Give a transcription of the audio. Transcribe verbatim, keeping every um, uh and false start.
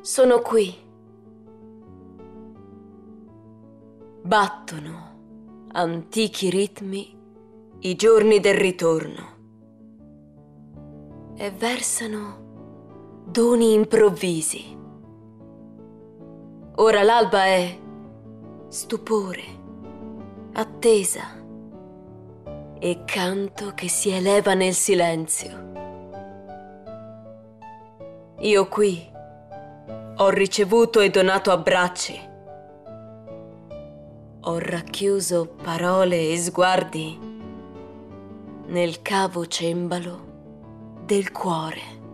Sono qui. Battono antichi ritmi i giorni del ritorno e versano doni improvvisi. Ora l'alba è stupore, attesa e canto che si eleva nel silenzio. Io qui ho ricevuto e donato abbracci. Ho racchiuso parole e sguardi nel cavo cembalo del cuore.